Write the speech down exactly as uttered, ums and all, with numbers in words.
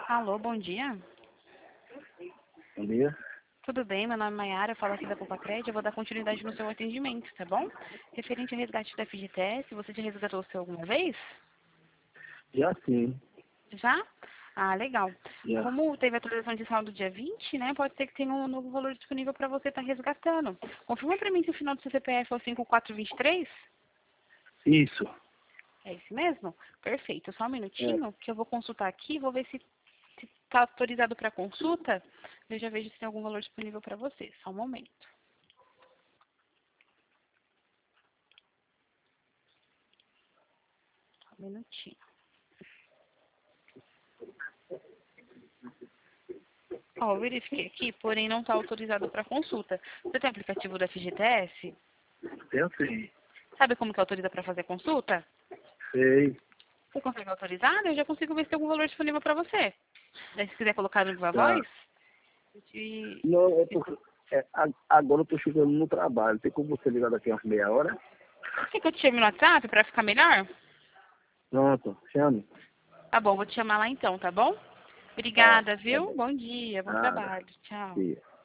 Alô, bom dia. Bom dia. Tudo bem? Meu nome é Mayara, eu falo aqui da Poupa-Crédito. Eu vou dar continuidade no seu atendimento, tá bom? Referente ao resgate da F G T S, você já resgatou o seu alguma vez? Já sim, Já? Ah, legal. já. Como teve a atualização de saldo dia vinte, né? Pode ser que tenha um novo valor disponível para você estar resgatando. Confirma para mim se o final do seu C P F é o cinco quatro dois três? Isso. É esse mesmo? Perfeito. Só um É. minutinho que eu vou consultar aqui, vou ver se está autorizado para consulta. Eu já vejo se tem algum valor disponível para você. Só um momento. Só um minutinho. Ó, eu verifiquei aqui, porém não está autorizado para consulta. Você tem aplicativo do F G T S? Eu sei. Sabe como que autoriza para fazer consulta? Sei. Você consegue autorizar? Eu já consigo ver se tem algum valor disponível para você. Daí, se quiser colocar no Viva Tá. Voz, e... Não, é porque é, a- agora eu tô chegando no trabalho. Tem como você ligar daqui a umas meia hora? Quer que eu te chame no WhatsApp para ficar melhor? Pronto, chame. Tá bom, vou te chamar lá então, tá bom? Tá, Obrigada, tá viu? bom. Bom dia, bom Nada. trabalho. Tchau. Sim.